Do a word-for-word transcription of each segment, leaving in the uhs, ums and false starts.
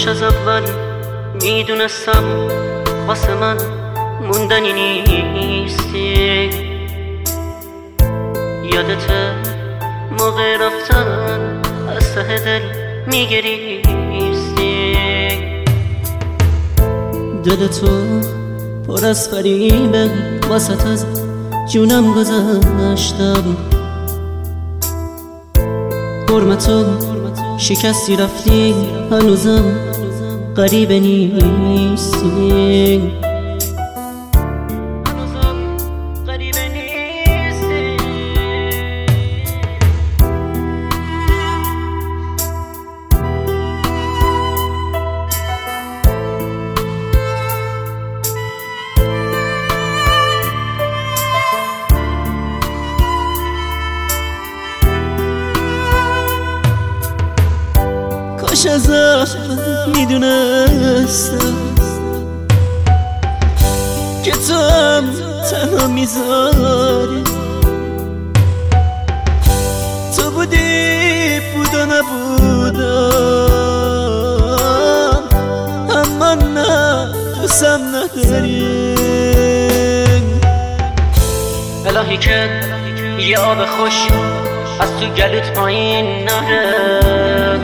کاش از اول میدونستم واسه من موندنی نیستی. یادته موقع رفتن از ته دل میگریستی. دل تو پر از فریبه، واسط از جونم گذاشتم. حرمتو شکستی رفتی، هنوزم غریبه نیستی. کاش از اول میدونستم که تو هم تنها میذاری. تو بودی بود و نبودم، اما نه دوستم نداری. الهی که یه آب خوش از تو گلوت پایین نره.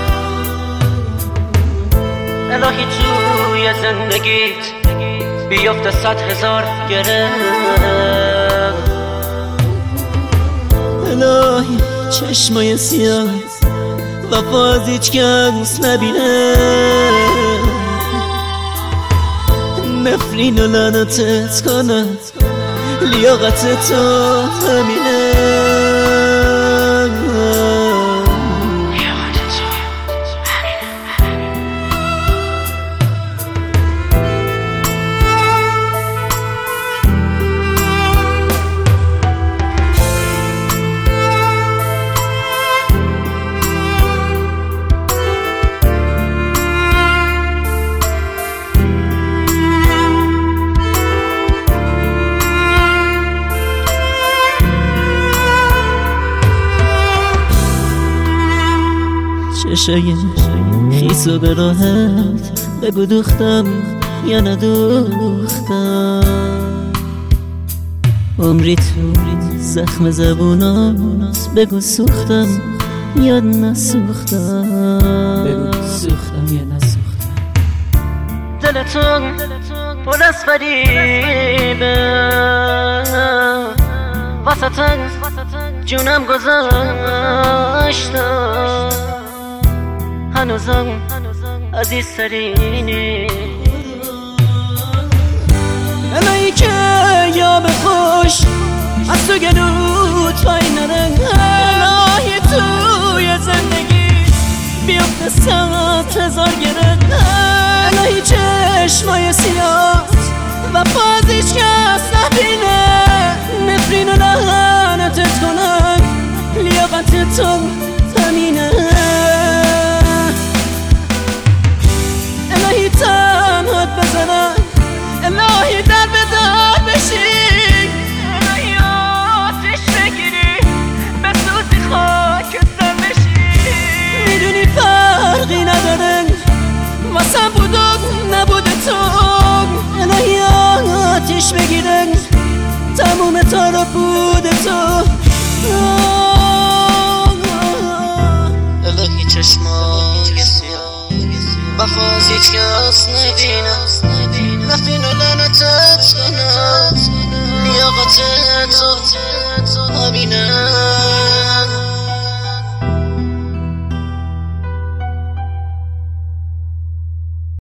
الهی توی زندگیت بیافته صد هزار گره. الهی چشمای سیاه وفا از هیچ کس نبینه. نفرین و لعنتت کنه، لیاقت تو همینه. چشای خیسو به راحت بگو دوختم یا ندوختم. عمری تو زخم زبونات بگو سوختم یا نسوختم. بگو سوختم یا نسوختم. دلتون پر از فریبه، واسط جونم گذاشتم. هنوزم عزیزترینی. الهی که یا به خوش از تو گلوت پایین نره. الهی توی زندگی بیافته صد هزار گره. الهی چشمای سیاه وفا از هیچ کس نبینه. نفرین و لعنتت کنن، لیاقت تو همینه. الهی تنهات بزنم، الهی در به در بشی. الهی آتش بگیری بسوزی خاک سر بشی. میدونی فرقی نداره واسم بود و نبود تو. الهی آتش بگیره تموم تا رو بود تو. الهی چشمای سیاه وفا از هیچ کس نبینم. نفرین و لعنتت کنم، لیاقت تو همینه.